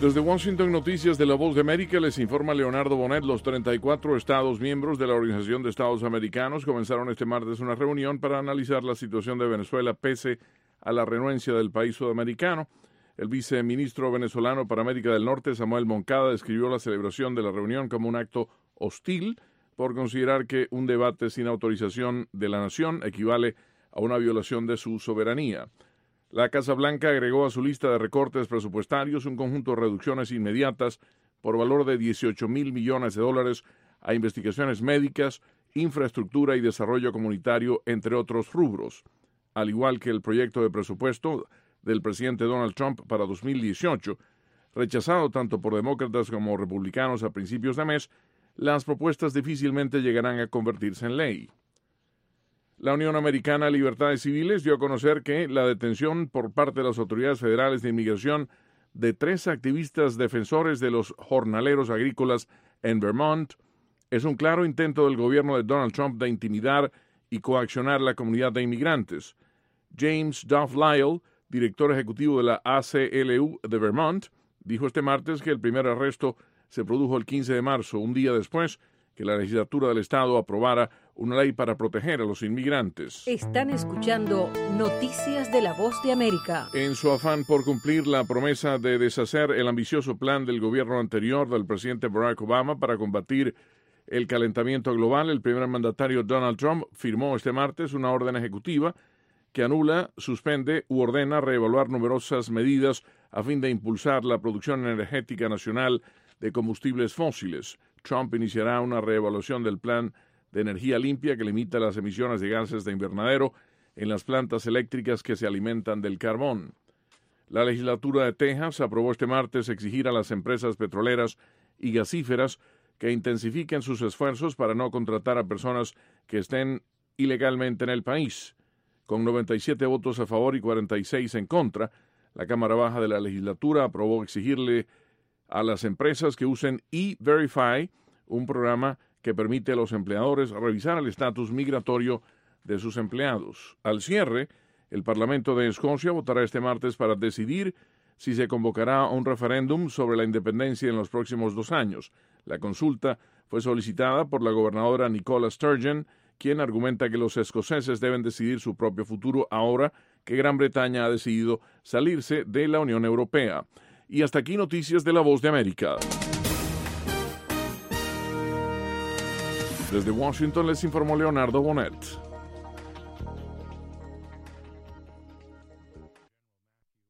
Desde Washington, Noticias de la Voz de América, les informa Leonardo Bonet. Los 34 estados miembros de la Organización de Estados Americanos comenzaron este martes una reunión para analizar la situación de Venezuela pese a la renuencia del país sudamericano. El viceministro venezolano para América del Norte, Samuel Moncada, describió la celebración de la reunión como un acto hostil por considerar que un debate sin autorización de la nación equivale a una violación de su soberanía. La Casa Blanca agregó a su lista de recortes presupuestarios un conjunto de reducciones inmediatas por valor de $18 mil millones a investigaciones médicas, infraestructura y desarrollo comunitario, entre otros rubros. Al igual que el proyecto de presupuesto del presidente Donald Trump para 2018, rechazado tanto por demócratas como republicanos a principios de mes, las propuestas difícilmente llegarán a convertirse en ley. La Unión Americana de Libertades Civiles dio a conocer que la detención por parte de las autoridades federales de inmigración de 3 activistas defensores de los jornaleros agrícolas en Vermont es un claro intento del gobierno de Donald Trump de intimidar y coaccionar la comunidad de inmigrantes. James Duff Lyle, director ejecutivo de la ACLU de Vermont, dijo este martes que el primer arresto se produjo el 15 de marzo, un día después que la legislatura del estado aprobara una ley para proteger a los inmigrantes. Están escuchando Noticias de la Voz de América. En su afán por cumplir la promesa de deshacer el ambicioso plan del gobierno anterior del presidente Barack Obama para combatir el calentamiento global, el primer mandatario Donald Trump firmó este martes una orden ejecutiva que anula, suspende u ordena reevaluar numerosas medidas a fin de impulsar la producción energética nacional de combustibles fósiles. Trump iniciará una reevaluación del plan de energía limpia que limita las emisiones de gases de invernadero en las plantas eléctricas que se alimentan del carbón. La legislatura de Texas aprobó este martes exigir a las empresas petroleras y gasíferas que intensifiquen sus esfuerzos para no contratar a personas que estén ilegalmente en el país. Con 97 votos a favor y 46 en contra, la Cámara Baja de la legislatura aprobó exigirle a las empresas que usen E-Verify, un programa que permite a los empleadores revisar el estatus migratorio de sus empleados. Al cierre, el Parlamento de Escocia votará este martes para decidir si se convocará un referéndum sobre la independencia en los próximos 2 años. La consulta fue solicitada por la gobernadora Nicola Sturgeon, quien argumenta que los escoceses deben decidir su propio futuro ahora que Gran Bretaña ha decidido salirse de la Unión Europea. Y hasta aquí Noticias de la Voz de América. Desde Washington les informó Leonardo Bonet.